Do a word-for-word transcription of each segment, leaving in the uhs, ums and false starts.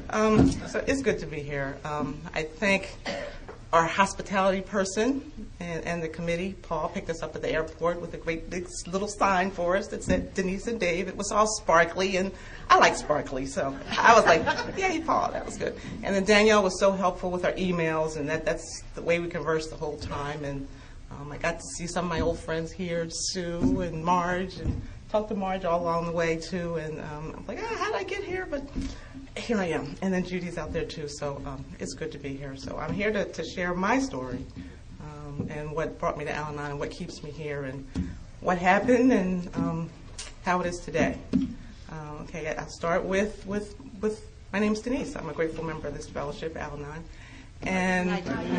Um, so it's good to be here. Um, I thank our hospitality person and, and the committee. Paul picked us up at the airport with a great big little sign for us that said Denise and Dave. It was all sparkly, and I like sparkly, so I was like, yay, Paul, that was good. And then Danielle was so helpful with our emails, and that, that's the way we conversed the whole time. And um, I got to see some of my old friends here, Sue and Marge, and talked to Marge all along the way, too. And um, I'm like, ah, how did I get here? But here I am. And then Judy's out there, too, so um, it's good to be here. So I'm here to, to share my story um, and what brought me to Al-Anon and what keeps me here and what happened and um, how it is today. Uh, okay, I'll start with, with, with my name's Denise. I'm a grateful member of this fellowship, Al-Anon. And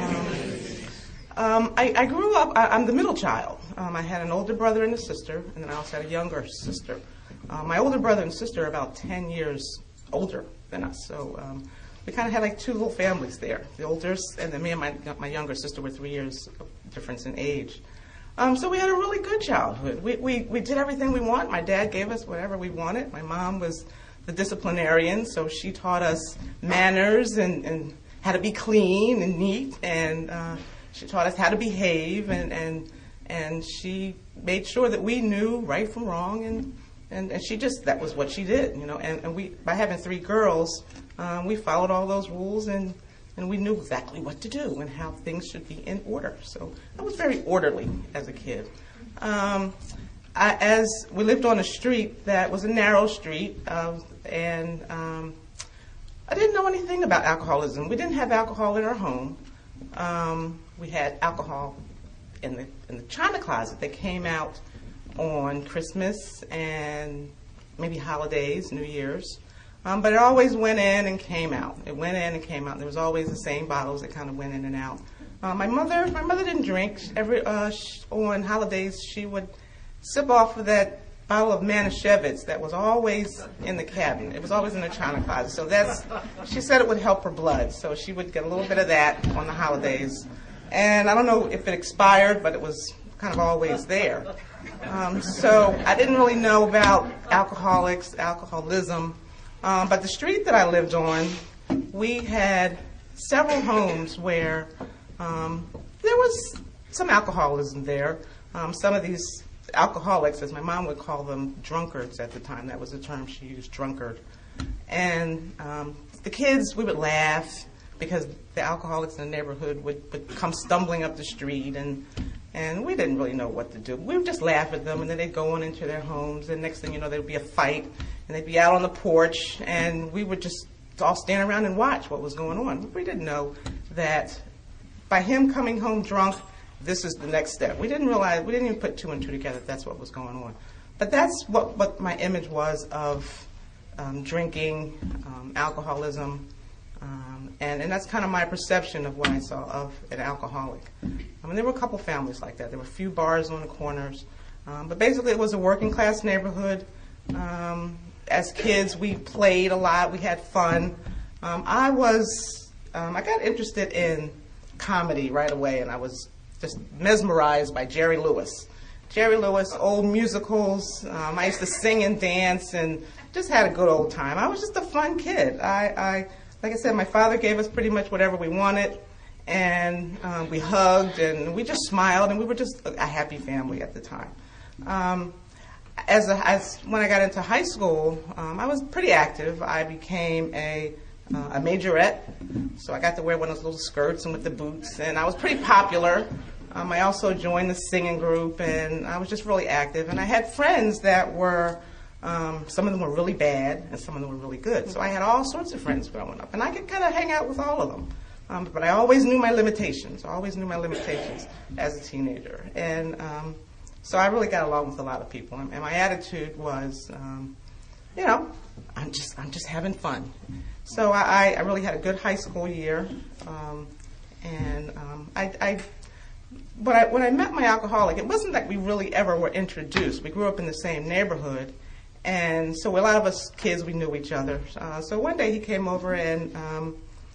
um, um, I, I grew up, I, I'm the middle child. Um, I had an older brother and a sister, and then I also had a younger sister. Uh, my older brother and sister are about ten years older than us, so um, we kind of had like two little families there. The oldest, and then me and my, my younger sister were three years of difference in age. Um, so we had a really good childhood. We, we, we did everything we want. My dad gave us whatever we wanted. My mom was the disciplinarian, so she taught us manners and, and how to be clean and neat, and uh, she taught us how to behave, and, and, and she made sure that we knew right from wrong, and, and, and she just, that was what she did, you know, and, and we, by having three girls, um, we followed all those rules, and And we knew exactly what to do and how things should be in order. So I was very orderly as a kid. Um, I, as we lived on a street that was a narrow street, um, and um, I didn't know anything about alcoholism. We didn't have alcohol in our home. Um, we had alcohol in the in the china closet that came out on Christmas and maybe holidays, New Year's. Um, but it always went in and came out. It went in and came out. There was always the same bottles that kind of went in and out. Uh, my mother, my mother didn't drink. Every uh, sh- on holidays, she would sip off of that bottle of Manischewitz that was always in the cabinet. It was always in the china closet. So that's, she said it would help her blood. So she would get a little bit of that on the holidays. And I don't know if it expired, but it was kind of always there. Um, so I didn't really know about alcoholics, alcoholism. Um, but the street that I lived on, we had several homes where um, there was some alcoholism there. Um, some of these alcoholics, as my mom would call them, drunkards at the time. That was the term she used, drunkard. And um, the kids, we would laugh because the alcoholics in the neighborhood would, would come stumbling up the street, and and we didn't really know what to do. We would just laugh at them, and then they'd go on into their homes, and next thing you know, there'd be a fight, and they'd be out on the porch, and we would just all stand around and watch what was going on. We didn't know that by him coming home drunk, this is the next step. We didn't realize, we didn't even put two and two together that that's what was going on. But that's what, what my image was of um, drinking, um, alcoholism, um, and, and that's kind of my perception of what I saw of an alcoholic. I mean, there were a couple families like that. There were a few bars on the corners. Um, but basically, it was a working class neighborhood. Um, as kids, we played a lot. We had fun. Um, I was, um, I got interested in comedy right away, and I was just mesmerized by Jerry Lewis. Jerry Lewis, old musicals. Um, I used to sing and dance and just had a good old time. I was just a fun kid. I, I like I said, my father gave us pretty much whatever we wanted, and um, we hugged and we just smiled, and we were just a happy family at the time. Um, as, a, as when I got into high school, um, I was pretty active. I became a uh, a majorette, so I got to wear one of those little skirts and with the boots, and I was pretty popular. Um, I also joined the singing group, and I was just really active. And I had friends that were, um, some of them were really bad, and some of them were really good. So I had all sorts of friends growing up, and I could kind of hang out with all of them. Um, but I always knew my limitations. I always knew my limitations as a teenager. And um, so I really got along with a lot of people. And, and my attitude was, um, you know, I'm just I'm just having fun. So I, I really had a good high school year. Um, and um, I, I, when I when I met my alcoholic, it wasn't that we really ever were introduced. We grew up in the same neighborhood. And so a lot of us kids, we knew each other. Uh, so one day he came over and um,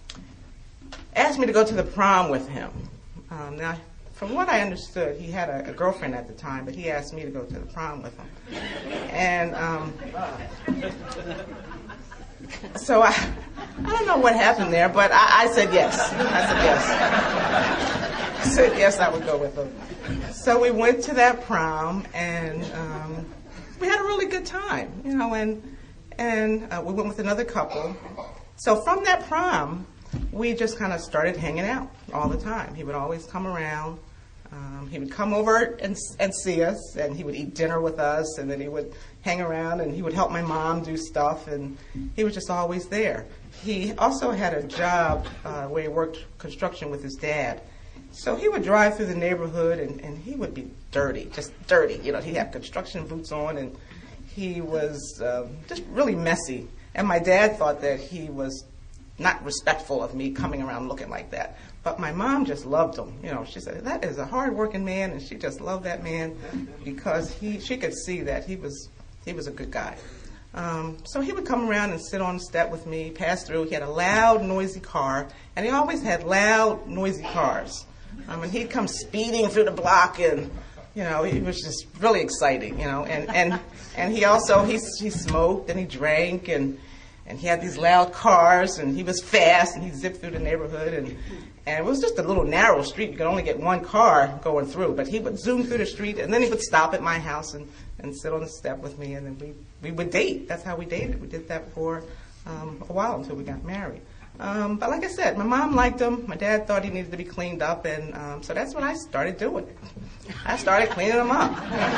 asked me to go to the prom with him. Um, now, from what I understood, he had a, a girlfriend at the time, but he asked me to go to the prom with him. And um, so I, I don't know what happened there, but I, I said yes. I said yes. I said yes, I would go with him. So we went to that prom, and um, we had a really good time, you know, and and uh, we went with another couple. So from that prom, we just kind of started hanging out all the time. He would always come around. Um, he would come over and, and see us, and he would eat dinner with us, and then he would hang around, and he would help my mom do stuff, and he was just always there. He also had a job uh, where he worked construction with his dad. So he would drive through the neighborhood, and, and he would be dirty, just dirty. You know, he had construction boots on, and he was um, just really messy. And my dad thought that he was not respectful of me coming around looking like that. But my mom just loved him. You know, she said, that is a hard-working man, and she just loved that man because he, she could see that he was, he was a good guy. Um, so he would come around and sit on the step with me, pass through. He had a loud, noisy car, and he always had loud, noisy cars. Um, and he'd come speeding through the block, and you know, it was just really exciting. You know, and and and he also he he smoked and he drank, and and he had these loud cars, and he was fast, and he zipped through the neighborhood, and and it was just a little narrow street. You could only get one car going through, but he would zoom through the street, and then he would stop at my house and and sit on the step with me, and then we we would date. That's how we dated. We did that for um, a while until we got married. Um, but like I said, my mom liked him. My dad thought he needed to be cleaned up, and um, so that's what I started doing. I started cleaning him up.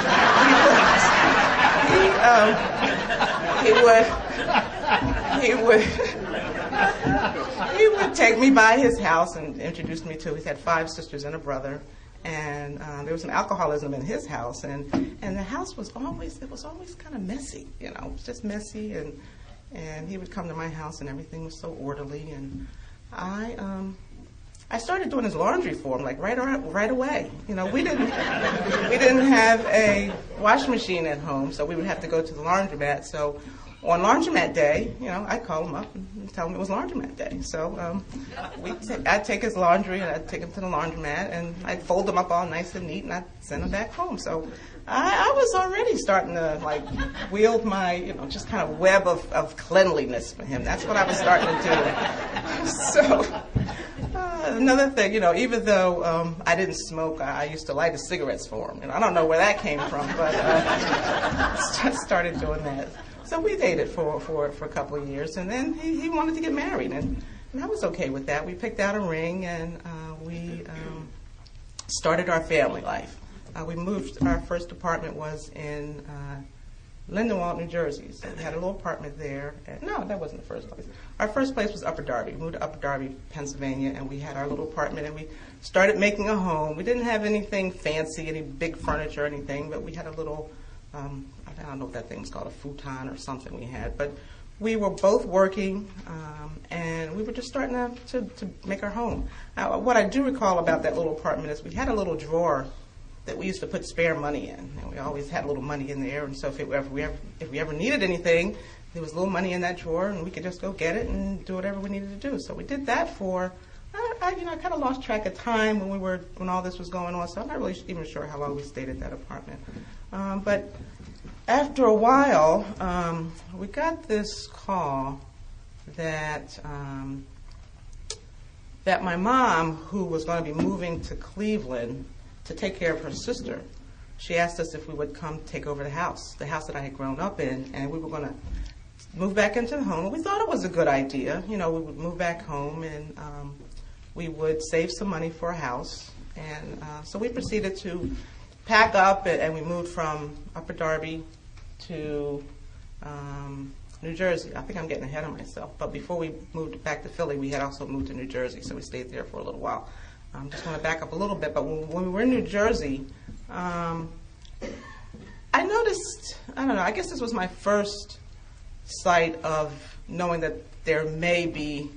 He would, he, um, he would, he would, he would take me by his house and introduce me to. He had five sisters and a brother, and uh, there was some alcoholism in his house, and and the house was always it was always kind of messy. You know, it was just messy and. And he would come to my house, and everything was so orderly. And I, um, I started doing his laundry for him, like right around, right away. You know, we didn't, we didn't have a washing machine at home, so we would have to go to the laundromat. So on laundromat day, you know, I'd call him up and tell him it was laundromat day. So um, we, t- I'd take his laundry and I'd take him to the laundromat, and I'd fold them up all nice and neat, and I'd send him back home. So. I, I was already starting to like wield my, you know, just kind of web of, of cleanliness for him. That's what I was starting to do. So uh, another thing, you know, even though um, I didn't smoke, I, I used to light his cigarettes for him. And I don't know where that came from, but uh, started doing that. So we dated for, for, for a couple of years, and then he, he wanted to get married, and, and I was okay with that. We picked out a ring, and uh, we um, started our family life. Uh, we moved, our first apartment was in uh, Lindenwold, New Jersey. So we had a little apartment there. And, no, that wasn't the first place. Our first place was Upper Darby. We moved to Upper Darby, Pennsylvania, and we had our little apartment, and we started making a home. We didn't have anything fancy, any big furniture or anything, but we had a little, um, I don't know what that thing was called, a futon or something we had. But we were both working, um, and we were just starting to, to, to make our home. Now, what I do recall about that little apartment is we had a little drawer that we used to put spare money in. And we always had a little money in there, and so if, it, if, we ever, if we ever needed anything, there was a little money in that drawer, and we could just go get it and do whatever we needed to do. So we did that for, I, I you know, I kind of lost track of time when we were, when all this was going on, so I'm not really even sure how long we stayed at that apartment. Um, but after a while, um, we got this call that, um, that my mom, who was going to be moving to Cleveland, to take care of her sister, she asked us if we would come take over the house, the house that I had grown up in, and we were going to move back into the home. We thought it was a good idea. You know, we would move back home, and um, we would save some money for a house. And uh, so we proceeded to pack up, and, and we moved from Upper Darby to um, New Jersey. I think I'm getting ahead of myself. But before we moved back to Philly, we had also moved to New Jersey, so we stayed there for a little while. I'm just going to back up a little bit, but when, when we were in New Jersey, um, I noticed, I don't know, I guess this was my first sight of knowing that there may be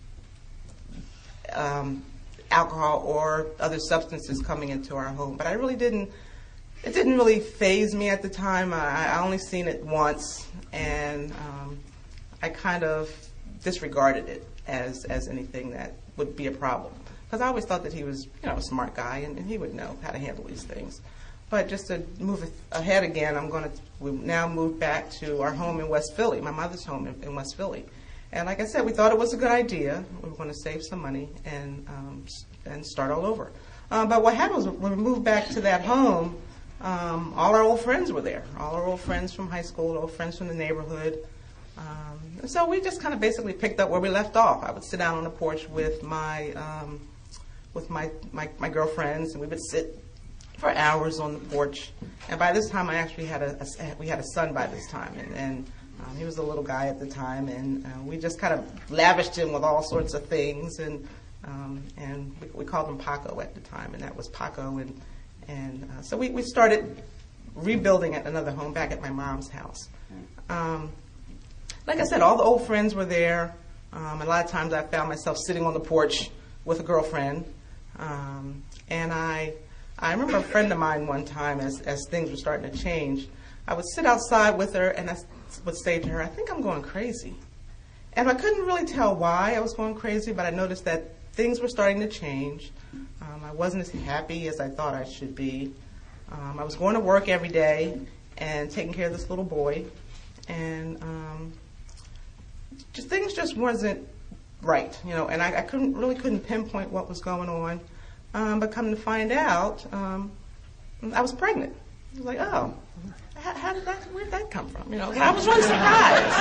um, alcohol or other substances coming into our home, but I really didn't, it didn't really faze me at the time. I, I only seen it once, and um, I kind of disregarded it as, as anything that would be a problem. Because I always thought that he was, you know, a smart guy, and, and he would know how to handle these things. But just to move ahead again, I'm going to, we now moved back to our home in West Philly, my mother's home in, in West Philly. And like I said, we thought it was a good idea. We were going to save some money and um, and start all over. Uh, but what happened was when we moved back to that home, um, all our old friends were there. All our old friends from high school, old friends from the neighborhood. Um, and so we just kind of basically picked up where we left off. I would sit down on the porch with my um, with my, my, my girlfriends, and we would sit for hours on the porch. And by this time, I actually had a, a we had a son by this time, and, and um, he was a little guy at the time, and uh, we just kind of lavished him with all sorts of things, and um, and we, we called him Paco at the time, and that was Paco, and and uh, so we, we started rebuilding at another home back at my mom's house. Um, like I said, all the old friends were there. Um, a lot of times, I found myself sitting on the porch with a girlfriend, um, and I. I remember a friend of mine one time, as, as things were starting to change, I would sit outside with her and I would say to her, I think I'm going crazy. And I couldn't really tell why I was going crazy, but I noticed that things were starting to change. Um, I wasn't as happy as I thought I should be. Um, I was going to work every day and taking care of this little boy. And um, just, things just wasn't right, you know, and I, I couldn't really couldn't pinpoint what was going on. Um, but come to find out, um, I was pregnant. I was like, oh, how, how did that, where did that come from? You know, I was really surprised.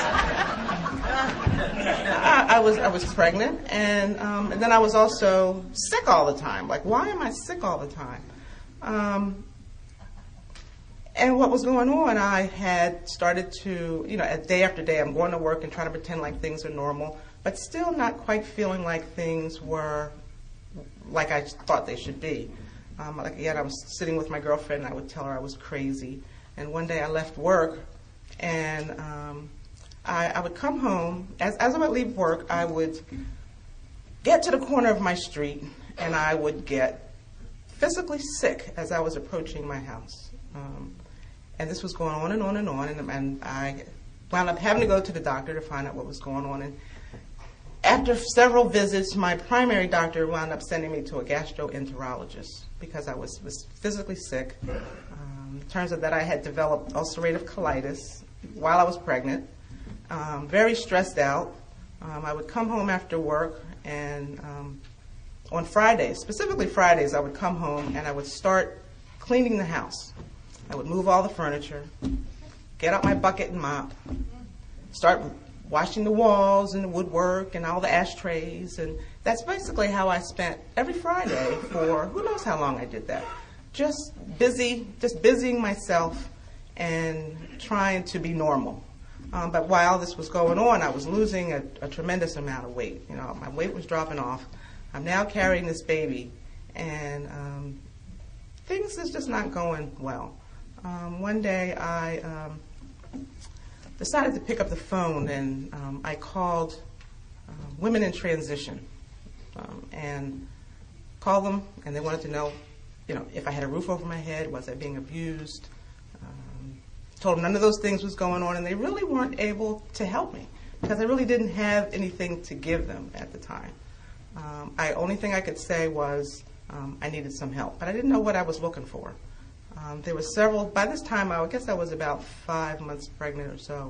I, I was I was pregnant, and, um, and then I was also sick all the time. Like, why am I sick all the time? Um, and what was going on, I had started to, you know, day after day, I'm going to work and trying to pretend like things are normal, but still not quite feeling like things were like I thought they should be. Um, like again, I was sitting with my girlfriend, and I would tell her I was crazy. And one day I left work, and um, I, I would come home. As, as I would leave work, I would get to the corner of my street, and I would get physically sick as I was approaching my house. Um, and this was going on and on and on, and, and I wound up having to go to the doctor to find out what was going on. And after several visits, my primary doctor wound up sending me to a gastroenterologist because I was, was physically sick. Um, it turns out that I had developed ulcerative colitis while I was pregnant, um, very stressed out. Um, I would come home after work, and um, on Fridays, specifically Fridays, I would come home and I would start cleaning the house. I would move all the furniture, get out my bucket and mop, start washing the walls and the woodwork and all the ashtrays, and that's basically how I spent every Friday for who knows how long I did that. Just busy, just busying myself and trying to be normal. Um, but while this was going on, I was losing a, a tremendous amount of weight. You know, my weight was dropping off. I'm now carrying this baby, and um, things is just not going well. Um, one day I um, decided to pick up the phone, and um, I called uh, Women in Transition, um, and called them, and they wanted to know, you know, if I had a roof over my head, was I being abused? Um, told them none of those things was going on, and they really weren't able to help me because I really didn't have anything to give them at the time. Um, I only thing I could say was um, I needed some help, but I didn't know what I was looking for. Um, there were several, by this time, I guess I was about five months pregnant or so.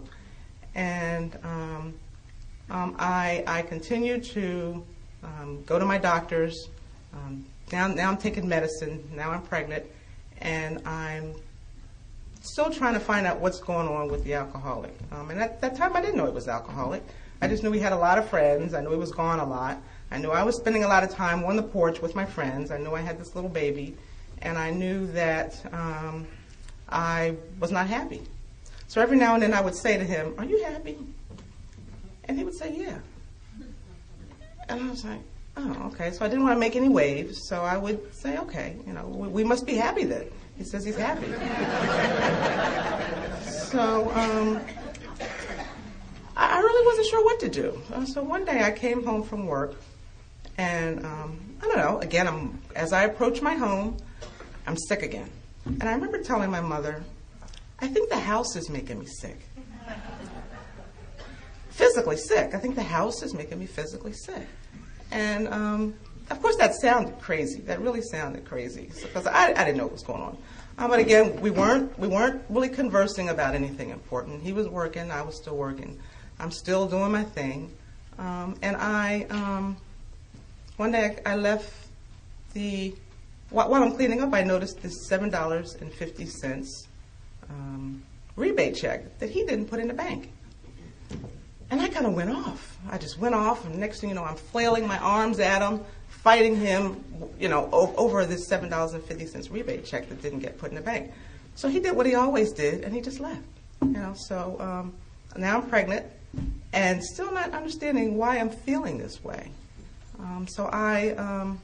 And um, um, I, I continued to um, go to my doctors. Um, now, now I'm taking medicine. Now I'm pregnant. And I'm still trying to find out what's going on with the alcoholic. Um, and at that time, I didn't know it was alcoholic. I just knew he had a lot of friends. I knew he was gone a lot. I knew I was spending a lot of time on the porch with my friends. I knew I had this little baby. And I knew that um, I was not happy. So every now and then I would say to him, "Are you happy?" And he would say, "Yeah." And I was like, "Oh, okay." So I didn't want to make any waves, so I would say, "Okay, you know, we, we must be happy then." He says he's happy. So um, I, I really wasn't sure what to do. Uh, so one day I came home from work, and um, I don't know, again, I'm, as I approach my home, I'm sick again. And I remember telling my mother, I think the house is making me sick. Physically sick. I think the house is making me physically sick. And um, of course that sounded crazy. That really sounded crazy because I, I didn't know what was going on. Um, but again, we weren't we weren't really conversing about anything important. He was working. I was still working. I'm still doing my thing. Um, and I, um, one day I, I left the, while, while I'm cleaning up, I noticed this seven dollars and fifty cents um, rebate check that he didn't put in the bank. And I kind of went off. I just went off, and next thing you know, I'm flailing my arms at him, fighting him, you know, o- over this seven dollars and fifty cents rebate check that didn't get put in the bank. So he did what he always did, and he just left. You know, so um, now I'm pregnant, and still not understanding why I'm feeling this way. Um, so I, um,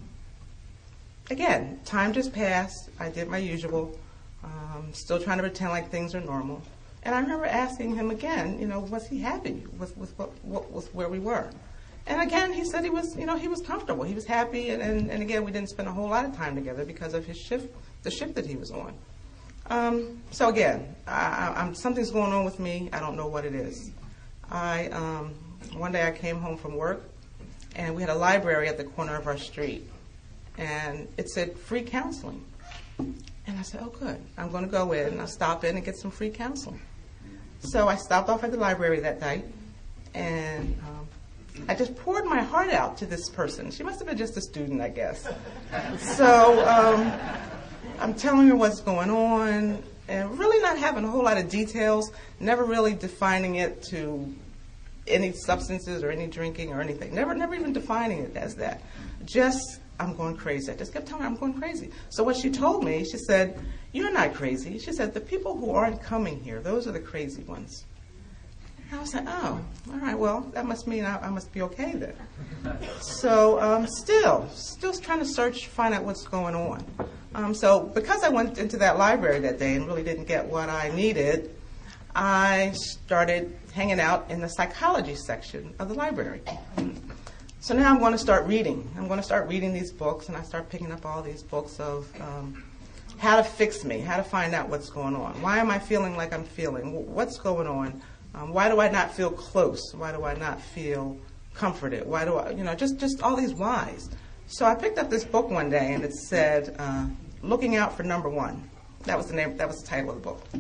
again, time just passed. I did my usual, um, still trying to pretend like things are normal. And I remember asking him again, you know, was he happy with, with what, what was where we were? And again, he said he was, you know, he was comfortable. He was happy. And, and, and again, we didn't spend a whole lot of time together because of his shift, the shift that he was on. Um, so again, I, I'm, something's going on with me. I don't know what it is. I, um, one day I came home from work, and we had a library at the corner of our street. And it said free counseling. And I said, oh, good. I'm going to go in, and I'll stop in and get some free counseling. So I stopped off at the library that night, and um, I just poured my heart out to this person. She must have been just a student, I guess. So um, I'm telling her what's going on, and really not having a whole lot of details, never really defining it to any substances or any drinking or anything. Never, never even defining it as that. Just, I'm going crazy. I just kept telling her I'm going crazy. So what she told me, she said, you're not crazy. She said, the people who aren't coming here, those are the crazy ones. And I was like, oh, all right, well, that must mean I, I must be okay then. So um, still, still trying to search, find out what's going on. Um, so because I went into that library that day and really didn't get what I needed, I started hanging out in the psychology section of the library. So now I'm going to start reading. I'm going to start reading these books, and I start picking up all these books of um, how to fix me, how to find out what's going on. Why am I feeling like I'm feeling? What's going on? Um, why do I not feel close? Why do I not feel comforted? Why do I, you know, just, just all these whys. So I picked up this book one day, and it said, uh, Looking Out for Number One. That was the name, that was the title of the book.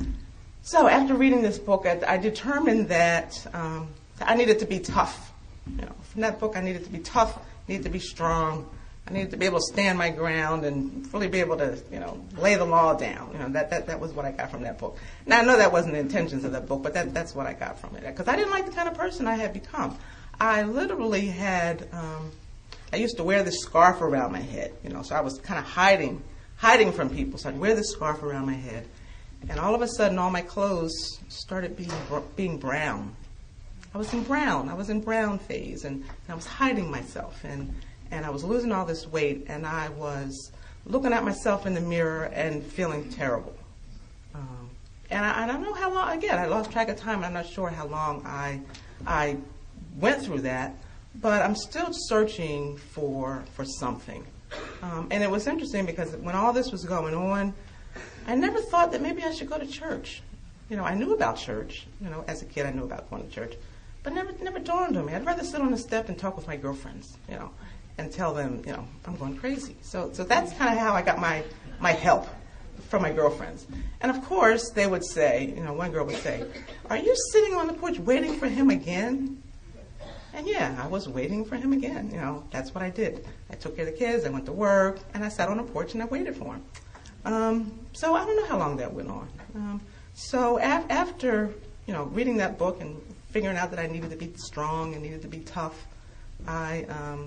So after reading this book, I, I determined that um, I needed to be tough. You know, from that book, I needed to be tough, needed to be strong. I needed to be able to stand my ground and really be able to, you know, lay the law down. You know, that, that, that was what I got from that book. Now, I know that wasn't the intentions of that book, but that, that's what I got from it. Because I didn't like the kind of person I had become. I literally had, um, I used to wear this scarf around my head, you know, so I was kind of hiding, hiding from people. So I'd wear this scarf around my head. And all of a sudden, all my clothes started being being brown. I was in brown. I was in brown phase, and, and I was hiding myself, and, and I was losing all this weight, and I was looking at myself in the mirror and feeling terrible. Um, and, I, and I don't know how long, again, I lost track of time. I'm not sure how long I I went through that, but I'm still searching for, for something. Um, and it was interesting because when all this was going on, I never thought that maybe I should go to church. You know, I knew about church. You know, as a kid, I knew about going to church. But never never dawned on me. I'd rather sit on the step and talk with my girlfriends, you know, and tell them, you know, I'm going crazy. So so that's kind of how I got my, my help from my girlfriends. And, of course, they would say, you know, one girl would say, are you sitting on the porch waiting for him again? And, yeah, I was waiting for him again. You know, that's what I did. I took care of the kids. I went to work, and I sat on the porch, and I waited for him. Um, so I don't know how long that went on. Um, so af- after, you know, reading that book and figuring out that I needed to be strong and needed to be tough, I, um,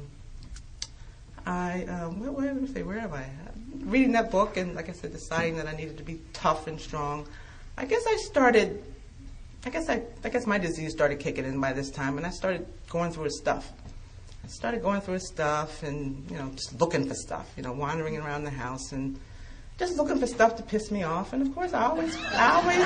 I, um, where, where, let me say, where am I? Reading that book and, like I said, deciding that I needed to be tough and strong. I guess I started, I guess I, I guess my disease started kicking in by this time, and I started going through his stuff. I started going through his stuff and, you know, just looking for stuff, you know, wandering around the house and just looking for stuff to piss me off. And, of course, I always, I always,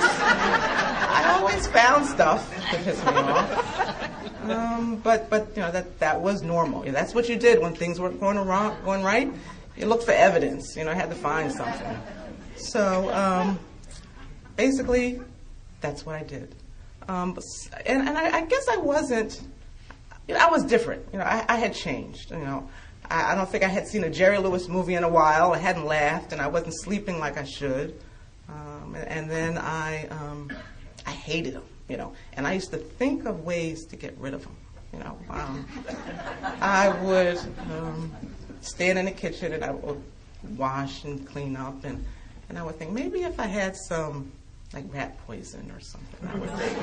I always found stuff to piss me off. Um, but, but you know, that, that was normal. You know, that's what you did when things weren't going wrong, going right. You looked for evidence. You know, I had to find something. So, um, basically, that's what I did. Um, but, and and I, I guess I wasn't, you know, I was different. You know, I, I had changed, you know. I don't think I had seen a Jerry Lewis movie in a while. I hadn't laughed, and I wasn't sleeping like I should. Um, and, and then I, um, I hated him, you know. And I used to think of ways to get rid of him. You know, um, I would um, stand in the kitchen and I would wash and clean up, and, and I would think maybe if I had some like rat poison or something, I would think.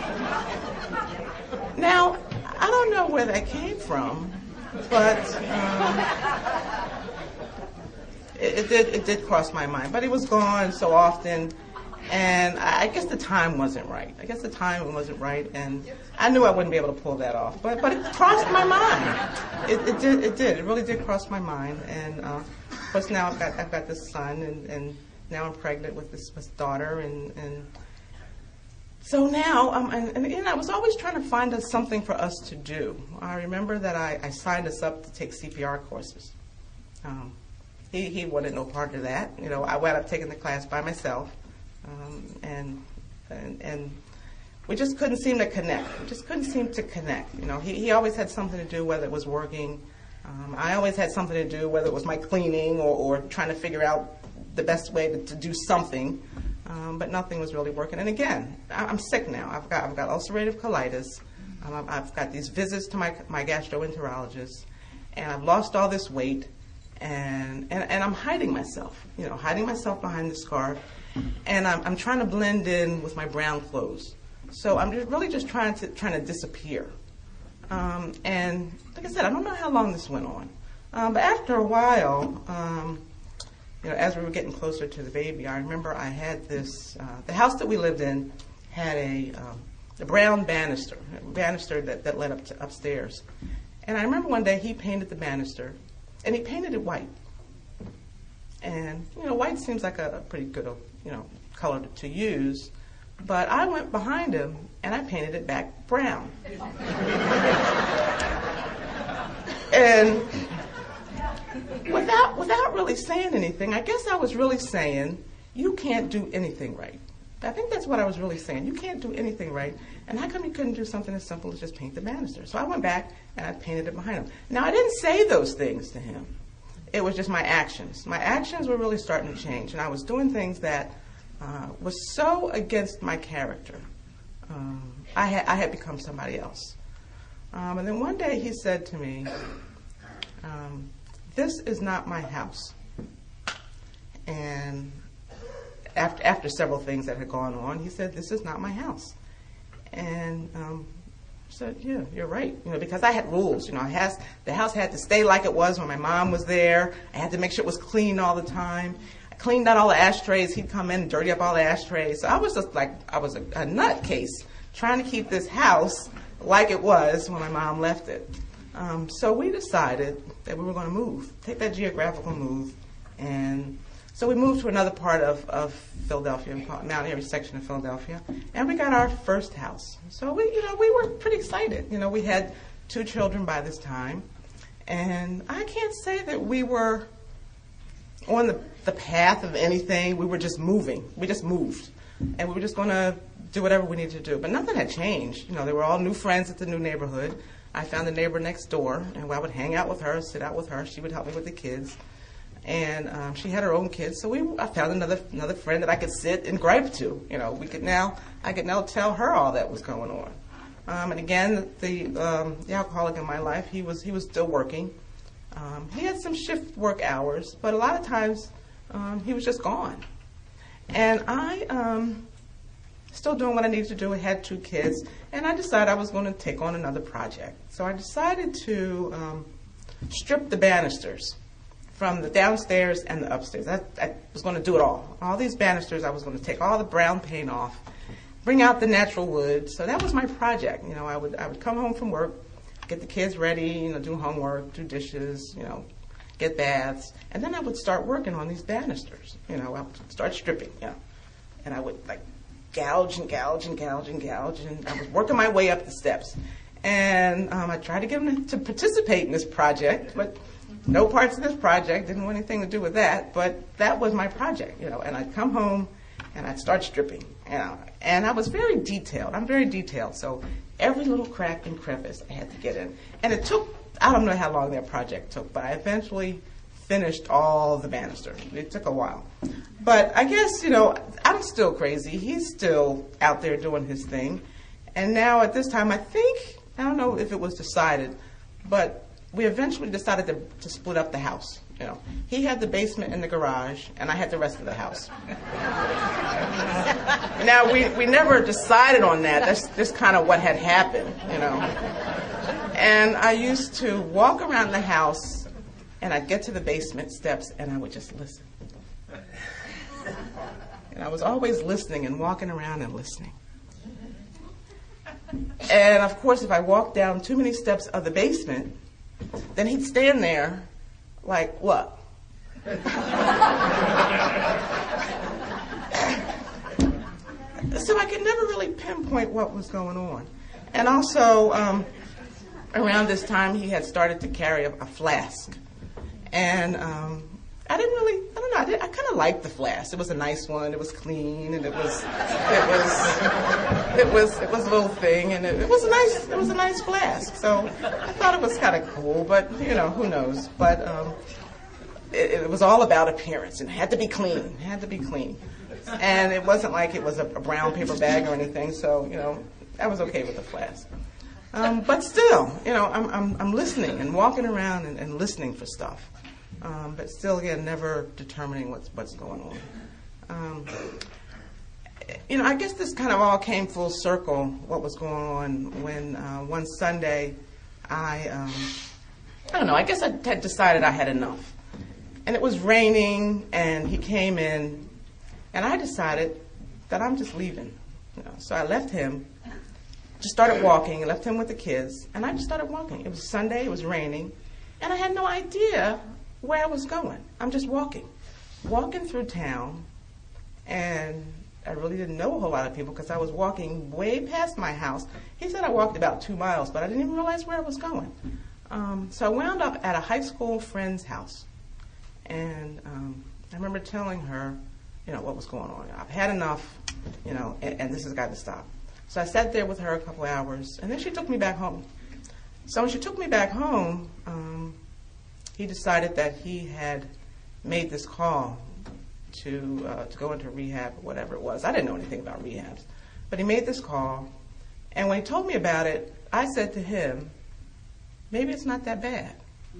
Now, I don't know where that came from, but um, it, it did it did cross my mind. But it was gone so often, and I, I guess the time wasn't right. I guess the time wasn't right, and I knew I wouldn't be able to pull that off. But but it crossed my mind. It, it did it did it really did cross my mind, and uh, of course now I've got I've got this son, and, and now I'm pregnant with this, this daughter, and, and so now, um, and, and, and I was always trying to find us something for us to do. I remember that I, I signed us up to take C P R courses. Um, he, he wanted no part of that. You know, I wound up taking the class by myself, um, and, and and we just couldn't seem to connect. We just couldn't seem to connect. You know, he, he always had something to do, whether it was working. Um, I always had something to do, whether it was my cleaning or, or trying to figure out the best way to, to do something, um, but nothing was really working. And again, I, I'm sick now. I've got I've got ulcerative colitis. Um, I've, I've got these visits to my my gastroenterologist, and I've lost all this weight, and and, and I'm hiding myself. You know, hiding myself behind the scarf, and I'm I'm trying to blend in with my brown clothes. So I'm just really just trying to trying to disappear. Um, and like I said, I don't know how long this went on, um, but after a while. Um, You know, as we were getting closer to the baby, I remember I had this, uh, the house that we lived in had a, um, a brown banister, a banister that, that led up to upstairs. And I remember one day he painted the banister, and he painted it white. And, you know, white seems like a, a pretty good, you know, color to, to use. But I went behind him, and I painted it back brown. And Without without really saying anything, I guess I was really saying, you can't do anything right. I think that's what I was really saying. You can't do anything right. And how come you couldn't do something as simple as just paint the banister? So I went back and I painted it behind him. Now, I didn't say those things to him. It was just my actions. My actions were really starting to change. And I was doing things that uh, was so against my character. Um, I, had, I had become somebody else. Um, and then one day he said to me, um, this is not my house. And after after several things that had gone on, he said, this is not my house. And um, I said, yeah, you're right. You know, because I had rules. You know, I has, the house had to stay like it was when my mom was there. I had to make sure it was clean all the time. I cleaned out all the ashtrays. He'd come in and dirty up all the ashtrays. So I was just like, I was a, a nutcase trying to keep this house like it was when my mom left it. Um, so we decided that we were going to move, take that geographical move, and so we moved to another part of, of Philadelphia, Mount Airy section of Philadelphia, and we got our first house. So we, you know, we were pretty excited. You know, we had two children by this time, and I can't say that we were on the, the path of anything. We were just moving. We just moved, and we were just going to do whatever we needed to do. But nothing had changed. You know, they were all new friends at the new neighborhood. I found a neighbor next door, and I would hang out with her, sit out with her. She would help me with the kids, and um, she had her own kids. So we, I found another another friend that I could sit and gripe to. You know, we could now, I could now tell her all that was going on. Um, and again, the um, the alcoholic in my life, he was he was still working. Um, he had some shift work hours, but a lot of times um, he was just gone. And I. Um, Still doing what I needed to do. I had two kids, and I decided I was going to take on another project. So I decided to um, strip the banisters from the downstairs and the upstairs. I, I was going to do it all. All these banisters, I was going to take all the brown paint off, bring out the natural wood. So that was my project. You know, I would I would come home from work, get the kids ready, you know, do homework, do dishes, you know, get baths, and then I would start working on these banisters. You know, I would start stripping, you know, and I would like. gouge and gouge and gouge and gouge, and I was working my way up the steps. And um, I tried to get them to participate in this project, but no parts of this project, didn't want anything to do with that, but that was my project, you know, and I'd come home and I'd start stripping, you know, and I was very detailed. I'm very detailed, so every little crack and crevice I had to get in. And it took, I don't know how long that project took, but I eventually finished all the banisters. It took a while. But I guess, you know, I'm still crazy. He's still out there doing his thing. And now at this time, I think I don't know if it was decided, but we eventually decided to, to split up the house. You know, he had the basement and the garage, and I had the rest of the house. Now, we, we never decided on that. That's just kind of what had happened, you know. And I used to walk around the house, and I'd get to the basement steps, and I would just listen. And I was always listening and walking around and listening. And, of course, if I walked down too many steps of the basement, then he'd stand there like, what? So I could never really pinpoint what was going on. And also, um, around this time, he had started to carry a, a flask. And um, I didn't really, I don't know, I, did, I kind of liked the flask. It was a nice one, it was clean, and it was, it was, it was, it was a little thing, and it, it was a nice, it was a nice flask. So I thought it was kind of cool, but, you know, who knows. But um, it, it was all about appearance, and it had to be clean, it had to be clean. And it wasn't like it was a, a brown paper bag or anything, so, you know, I was okay with the flask. Um, but still, you know, I'm, I'm, I'm listening and walking around and, and listening for stuff. Um, but still, again, never determining what's what's going on. Um, you know, I guess this kind of all came full circle, what was going on, when uh, one Sunday I, um, I don't know, I guess I had decided I had enough. And it was raining, and he came in, and I decided that I'm just leaving. You know, so I left him, just started walking, left him with the kids, and I just started walking. It was Sunday, it was raining, and I had no idea where I was going. I'm just walking, walking through town, and I really didn't know a whole lot of people because I was walking way past my house. He said I walked about two miles, but I didn't even realize where I was going. Um, so I wound up at a high school friend's house, and um, I remember telling her, you know, what was going on. I've had enough, you know, and, and this has got to stop. So I sat there with her a couple hours, and then she took me back home. So when she took me back home, um, he decided that he had made this call to uh, to go into rehab or whatever it was. I didn't know anything about rehabs. But he made this call, and when he told me about it, I said to him, maybe it's not that bad.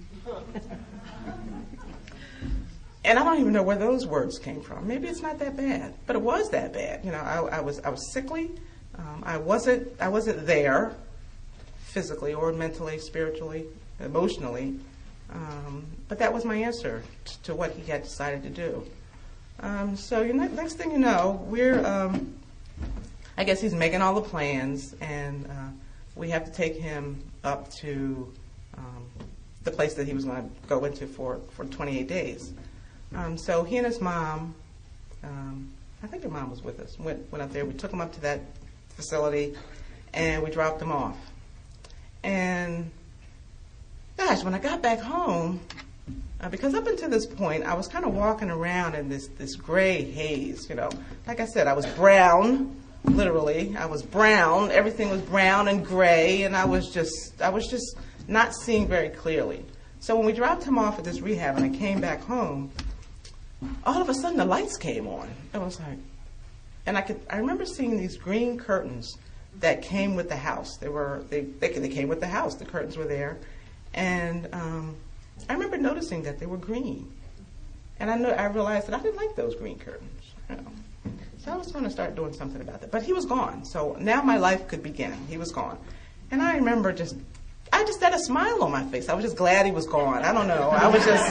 And I don't even know where those words came from. Maybe it's not that bad. But it was that bad. You know, I, I was I was sickly. Um, I wasn't I wasn't there physically or mentally, spiritually, emotionally. Um, but that was my answer t- to what he had decided to do. Um, so you know, next thing you know, we're, um, I guess he's making all the plans, and uh, we have to take him up to um, the place that he was going to go into for, for twenty-eight days. Um, so he and his mom, um, I think their mom was with us, went, went up there. We took him up to that facility, and we dropped him off. And gosh, when I got back home, uh, because up until this point, I was kind of walking around in this, this gray haze, you know. Like I said, I was brown, literally. I was brown. Everything was brown and gray, and I was just, I was just not seeing very clearly. So when we dropped him off at this rehab and I came back home, all of a sudden the lights came on. I was like, and I could, I remember seeing these green curtains that came with the house. They were, they, they, they came with the house. The curtains were there. And um, I remember noticing that they were green. And I know I realized that I didn't like those green curtains. You know. So I was going to start doing something about that. But he was gone. So now my life could begin. He was gone. And I remember just, I just had a smile on my face. I was just glad he was gone. I don't know. I was just,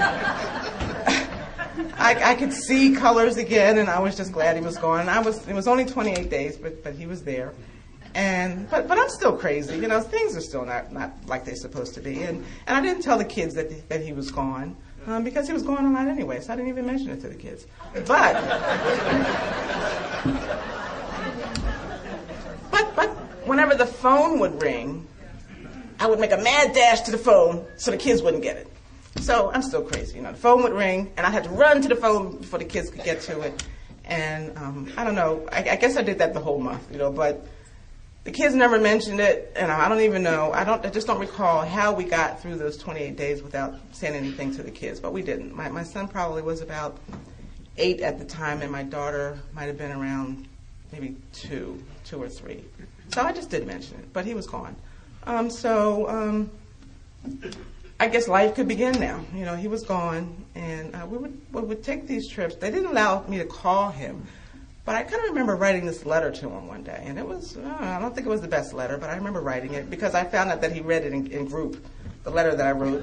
I, I could see colors again, and I was just glad he was gone. And I was, it was only twenty-eight days, but, but he was there. And but but I'm still crazy, you know. Things are still not, not like they're supposed to be, and and I didn't tell the kids that the, that he was gone um, because he was gone a lot anyway, so I didn't even mention it to the kids. But but but whenever the phone would ring, I would make a mad dash to the phone so the kids wouldn't get it. So I'm still crazy, you know. The phone would ring, and I had to run to the phone before the kids could get to it. And um, I don't know. I, I guess I did that the whole month, you know, but. The kids never mentioned it, and I don't even know. I don't. I just don't recall how we got through those twenty-eight days without saying anything to the kids. But we didn't. My my son probably was about eight at the time, and my daughter might have been around maybe two, two or three. So I just didn't mention it. But he was gone. Um, so um, I guess life could begin now. You know, he was gone, and uh, we would we would take these trips. They didn't allow me to call him, but I kind of remember writing this letter to him one day, and it was, I don't know, I don't think it was the best letter, but I remember writing it because I found out that he read it in, in group, the letter that I wrote.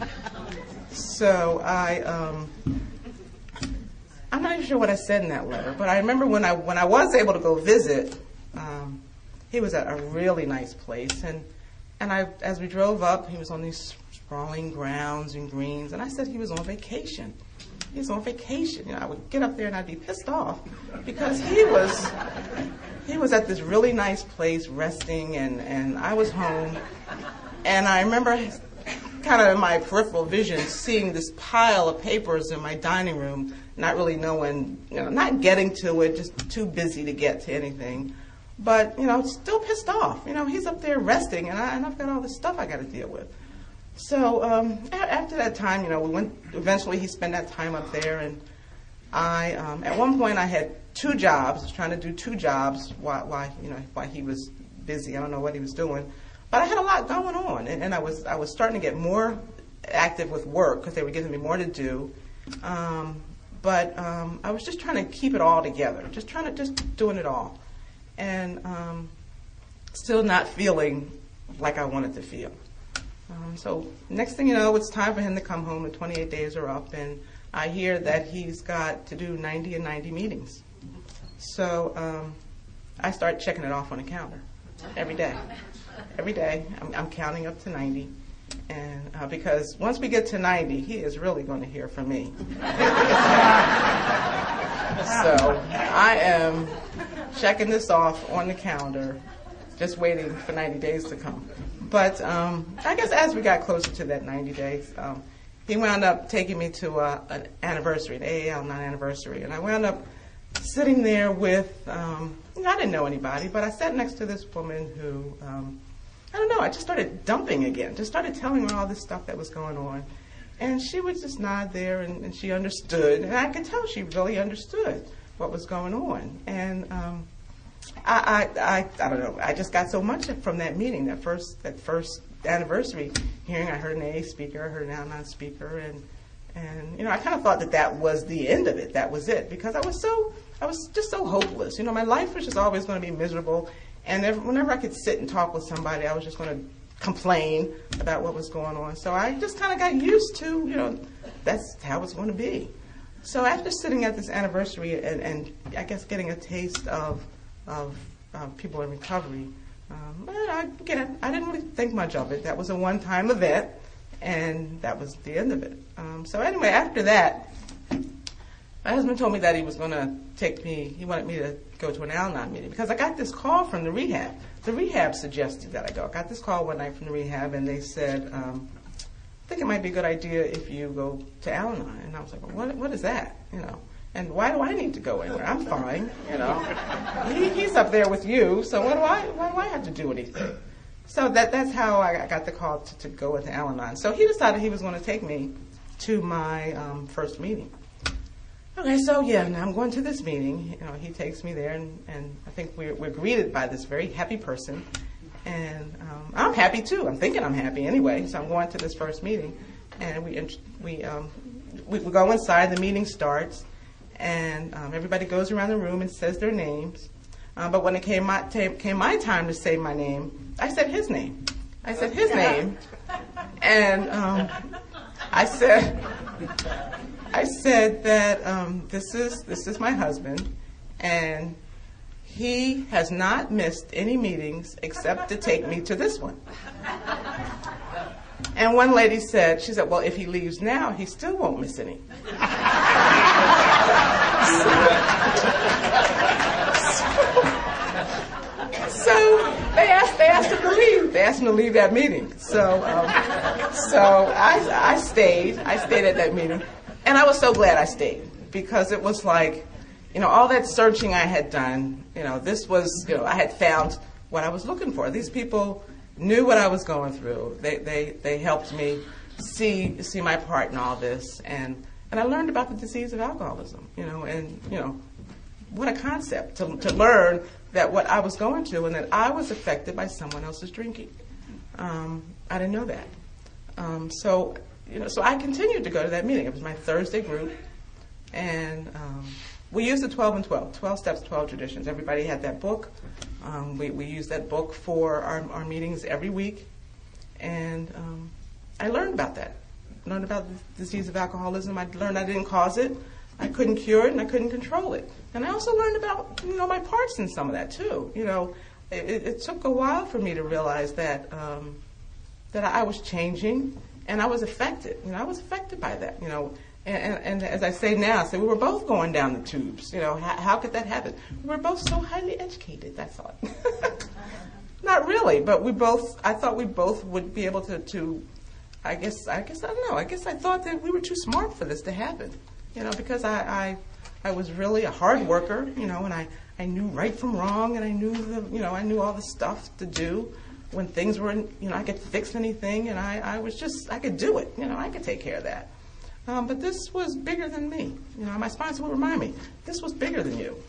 So I, um, I'm not even sure what I said in that letter, but I remember when I when I was able to go visit, um, he was at a really nice place, and and I, as we drove up, he was on these sprawling grounds and greens, and I said he was on vacation. He was on vacation. You know, I would get up there and I'd be pissed off because he was he was at this really nice place resting, and, and I was home. And I remember kind of in my peripheral vision seeing this pile of papers in my dining room, not really knowing, you know, not getting to it, just too busy to get to anything. But, you know, still pissed off. You know, he's up there resting, and, I, and I've got all this stuff I got to deal with. So um, after that time, you know, we went. Eventually, he spent that time up there, and I. Um, at one point, I had two jobs. I was trying to do two jobs while, while you know, while he was busy. I don't know what he was doing, but I had a lot going on, and, and I was I was starting to get more active with work because they were giving me more to do. Um, but um, I was just trying to keep it all together, just trying to just doing it all, and um, still not feeling like I wanted to feel. Um, so next thing you know, it's time for him to come home. The twenty-eight days are up, and I hear that he's got to do ninety and ninety meetings. So um, I start checking it off on the calendar every day. Every day, I'm, I'm counting up to ninety, and uh, because once we get to ninety, he is really going to hear from me. So I am checking this off on the calendar, just waiting for ninety days to come. But um, I guess as we got closer to that ninety days, um, he wound up taking me to uh, an anniversary, an A A L nine anniversary. And I wound up sitting there with, um, you know, I didn't know anybody, but I sat next to this woman who, um, I don't know, I just started dumping again, just started telling her all this stuff that was going on. And she would just nod there, and, and she understood. And I could tell she really understood what was going on. And um, I, I, I, I don't know. I just got so much from that meeting, that first, that first anniversary hearing. I heard an A A speaker, I heard an Al Anon speaker, and, and you know, I kind of thought that that was the end of it. That was it, because I was so, I was just so hopeless. You know, my life was just always going to be miserable, and every, whenever I could sit and talk with somebody, I was just going to complain about what was going on. So I just kind of got used to, you know, that's how it's going to be. So after sitting at this anniversary and, and I guess getting a taste of of uh, people in recovery, um, I, again, I didn't really think much of it. That was a one-time event, and that was the end of it. Um, so anyway, after that, my husband told me that he was going to take me, he wanted me to go to an Al Anon meeting, because I got this call from the rehab. The rehab suggested that I go. I got this call one night from the rehab, and they said, um, I think it might be a good idea if you go to Al Anon. And I was like, well, what, what is that, you know? And why do I need to go anywhere? I'm fine, you know. He, he's up there with you, so what do I, why do I have to do anything? So that that's how I got the call to, to go with Al Anon. So he decided he was going to take me to my um, first meeting. Okay, so yeah, now I'm going to this meeting. You know, he takes me there, and, and I think we're, we're greeted by this very happy person. And um, I'm happy too. I'm thinking I'm happy anyway. So I'm going to this first meeting, and we we um, we, we go inside. The meeting starts. And um, everybody goes around the room and says their names. Uh, but when it came my, t- came my time to say my name, I said his name. I said his name. And um, I said, I said that um, this is this is my husband, and he has not missed any meetings except to take me to this one. And one lady said, she said, well, if he leaves now, he still won't miss any. So they asked, they asked him to leave. They asked him to leave that meeting. So, um, so I, I stayed. I stayed at that meeting, and I was so glad I stayed, because it was like, you know, all that searching I had done. You know, this was, you know, I had found what I was looking for. These people knew what I was going through. They they they helped me see see my part in all this, and and I learned about the disease of alcoholism. You know, and you know, what a concept to to learn that what I was going through, and that I was affected by someone else's drinking. Um, I didn't know that. Um, so, you know, so I continued to go to that meeting. It was my Thursday group, and um, we used the twelve and twelve, twelve steps, twelve traditions. Everybody had that book. Um, we, we used that book for our, our meetings every week, and um, I learned about that. Learned about the disease of alcoholism. I learned I didn't cause it, I couldn't cure it, and I couldn't control it. And I also learned about, you know, my parts in some of that too. You know, it, it took a while for me to realize that um, that I was changing, and I was affected. You know, I was affected by that. You know, and, and, and as I say now, I say we were both going down the tubes. You know, how, how could that happen? We were both so highly educated. I thought, not really, but we both. I thought we both would be able to. to I guess. I guess I don't know. I guess I thought that we were too smart for this to happen. You know, because I, I, I was really a hard worker. You know, and I, I knew right from wrong, and I knew the. You know, I knew all the stuff to do. When things were, you know, I could fix anything, and I, I was just, I could do it. You know, I could take care of that. Um, but this was bigger than me. You know, my sponsor would remind me, this was bigger than you.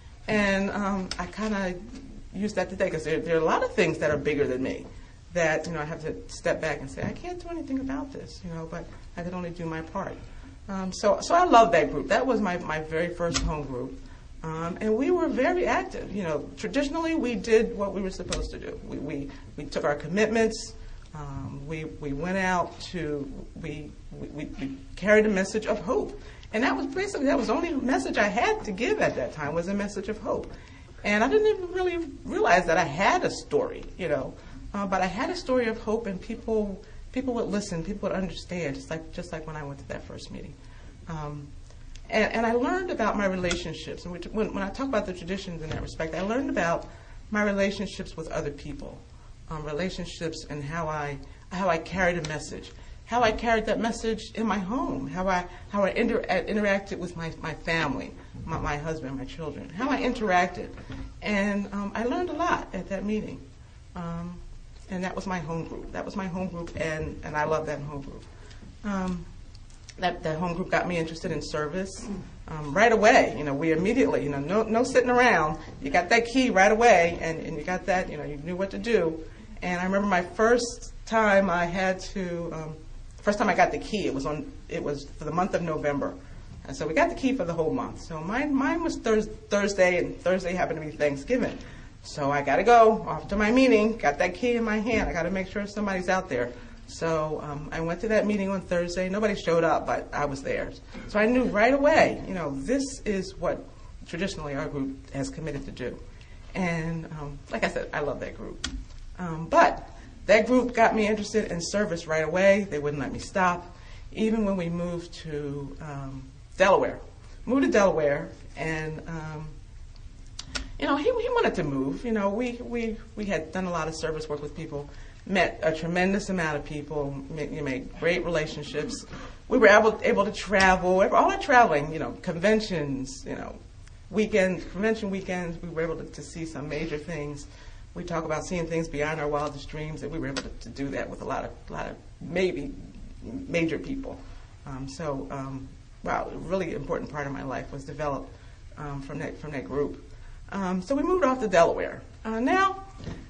And um, I kind of use that today, because there, there are a lot of things that are bigger than me that, you know, I have to step back and say, I can't do anything about this, you know, but I can only do my part. Um, so, so I love that group. That was my, my very first home group. Um, and we were very active. You know, traditionally we did what we were supposed to do. We we, we took our commitments. Um, we we went out to we, we we carried a message of hope, and that was basically that was the only message I had to give at that time was a message of hope. And I didn't even really realize that I had a story, you know, uh, but I had a story of hope, and people people would listen, people would understand, just like just like when I went to that first meeting. Um, And, and I learned about my relationships. And when, when I talk about the traditions in that respect, I learned about my relationships with other people, um, relationships and how I how I carried a message, how I carried that message in my home, how I how I inter- interacted with my, my family, my, my husband, my children, how I interacted. And um, I learned a lot at that meeting. Um, and that was my home group. That was my home group, and, and I love that home group. Um, That, that home group got me interested in service um, right away. You know, we immediately, you know, no, no sitting around. You got that key right away, and, and you got that, you know, you knew what to do. And I remember my first time I had to, um, first time I got the key, it was on, it was for the month of November. And so we got the key for the whole month. So mine, mine was thurs- Thursday, and Thursday happened to be Thanksgiving. So I got to go off to my meeting, got that key in my hand. I got to make sure somebody's out there. So um, I went to that meeting on Thursday. Nobody showed up, but I was there. So I knew right away, you know, this is what traditionally our group has committed to do. And um, like I said, I love that group. Um, but that group got me interested in service right away. They wouldn't let me stop. Even when we moved to um, Delaware. Moved to Delaware, and, um, you know, he, he wanted to move. You know, we, we, we had done a lot of service work with people. Met a tremendous amount of people, made, you made great relationships. We were able able to travel, all our traveling, you know, conventions, you know, weekend convention weekends. We were able to, to see some major things. We talk about seeing things beyond our wildest dreams, and we were able to, to do that with a lot of lot of maybe major people. Um, so, um, wow, a really important part of my life was developed um, from that from that group. Um, so we moved off to Delaware. Uh, now.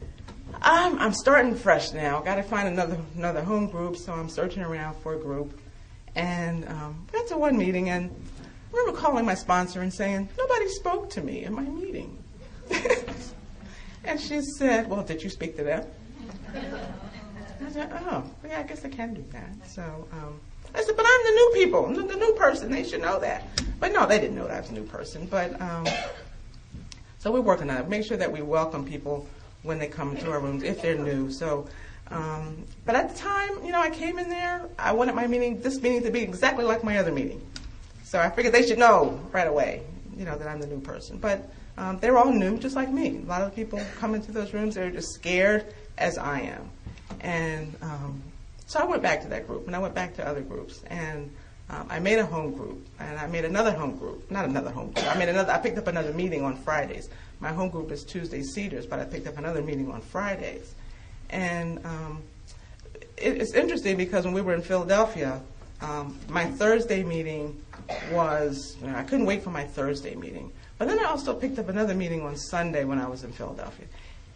I'm, I'm starting fresh now. Got to find another another home group, so I'm searching around for a group. And um, went to one meeting, and I remember calling my sponsor and saying, nobody spoke to me in my meeting. And she said, well, did you speak to them? I said, oh, yeah, I guess I can do that. So um, I said, but I'm the new people, I'm the new person. They should know that. But no, they didn't know that I was a new person. But um, so we're working on it. Make sure that we welcome people when they come into our rooms, if they're new. So, um, but at the time, you know, I came in there, I wanted my meeting, this meeting to be exactly like my other meeting. So I figured they should know right away, you know, that I'm the new person. But um, they're all new, just like me. A lot of the people come into those rooms, they're just scared as I am. And um, so I went back to that group, and I went back to other groups. And um, I made a home group, and I made another home group, not another home group. I made another, I picked up another meeting on Fridays. My home group is Tuesday Cedars, but I picked up another meeting on Fridays. And um, it, it's interesting because when we were in Philadelphia, um, my Thursday meeting was, you know, I couldn't wait for my Thursday meeting. But then I also picked up another meeting on Sunday when I was in Philadelphia.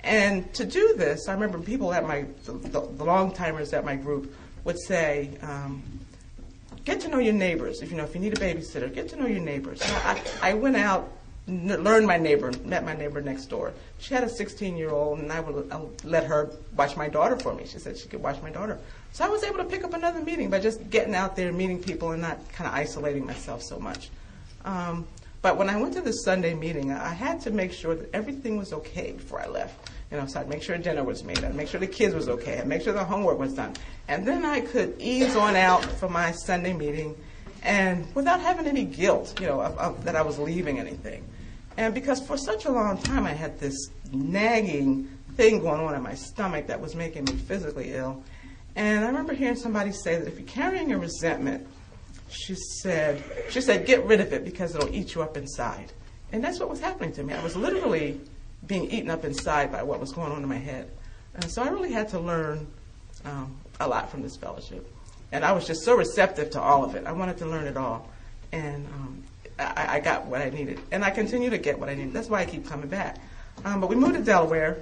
And to do this, I remember people at my, the, the long-timers at my group would say, um, get to know your neighbors. If you know, if you need a babysitter, get to know your neighbors. And I, I went out, n- learned my neighbor, met my neighbor next door. She had a sixteen-year-old, and I would I would let her watch my daughter for me. She said she could watch my daughter. So I was able to pick up another meeting by just getting out there, meeting people, and not kind of isolating myself so much. Um, but when I went to this Sunday meeting, I had to make sure that everything was okay before I left. You know, so I'd make sure dinner was made. I'd make sure the kids was okay. I'd make sure the homework was done. And then I could ease on out for my Sunday meeting, and without having any guilt, you know, of, of, that I was leaving anything. And because for such a long time I had this nagging thing going on in my stomach that was making me physically ill. And I remember hearing somebody say that if you're carrying a resentment, she said, she said, get rid of it because it'll eat you up inside. And that's what was happening to me. I was literally being eaten up inside by what was going on in my head. And so I really had to learn um, a lot from this fellowship. And I was just so receptive to all of it. I wanted to learn it all. And um, I, I got what I needed. And I continue to get what I needed. That's why I keep coming back. Um, but we moved to Delaware.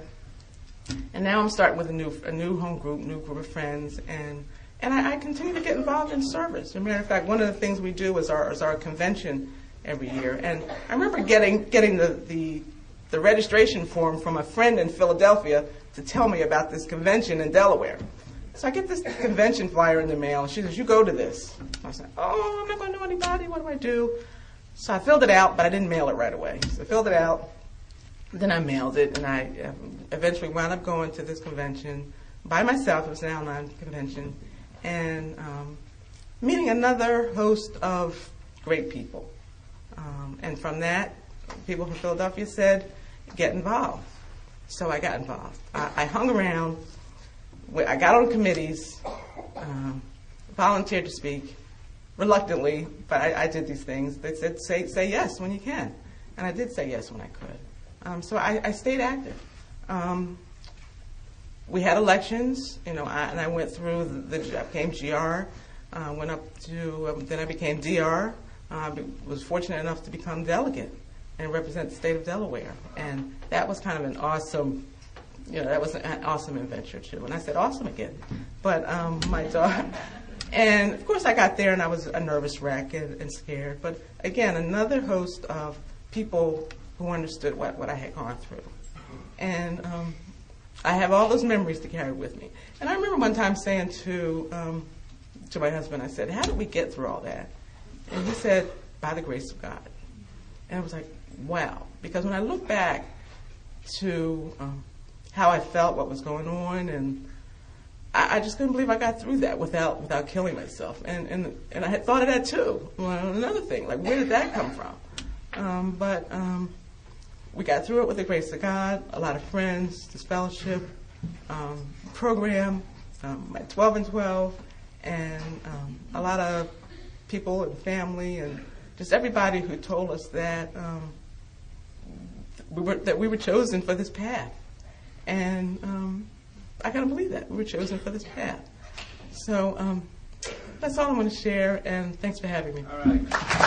And now I'm starting with a new a new home group, new group of friends. And and I, I continue to get involved in service. As a matter of fact, one of the things we do is our, is our convention every year. And I remember getting getting the, the the registration form from a friend in Philadelphia to tell me about this convention in Delaware. So I get this convention flyer in the mail, and she says, you go to this. I said, oh, I'm not going to know anybody. What do I do? So I filled it out, but I didn't mail it right away. So I filled it out, then I mailed it, and I eventually wound up going to this convention by myself. It was an Al-Anon convention, and um, meeting another host of great people. Um, and from that, people from Philadelphia said, get involved. So I got involved. I, I hung around. I got on committees, um, volunteered to speak, reluctantly, but I, I did these things. They said, say, say yes when you can. And I did say yes when I could. Um, so I, I stayed active. Um, we had elections, you know, I, and I went through, the, the I became G R, uh, went up to, um, then I became D R, uh, was fortunate enough to become delegate and represent the state of Delaware. And that was kind of an awesome, you know, that was an awesome adventure too. And I said awesome again. But um, my daughter, and of course I got there and I was a nervous wreck and, and scared. But again, another host of people who understood what, what I had gone through. And um, I have all those memories to carry with me. And I remember one time saying to, um, to my husband, I said, how did we get through all that? And he said, by the grace of God. And I was like, wow. Because when I look back to um, how I felt, what was going on, and I, I just couldn't believe I got through that without without killing myself. And and, and I had thought of that too. Well, another thing, like where did that come from? Um, but um, we got through it with the grace of God, a lot of friends, this fellowship um, program, um, my twelve and twelve, and um, a lot of people and family and just everybody who told us that um, we were that we were chosen for this path. And um, I gotta believe that we were chosen for this path. So um, that's all I want to share, and thanks for having me. All right.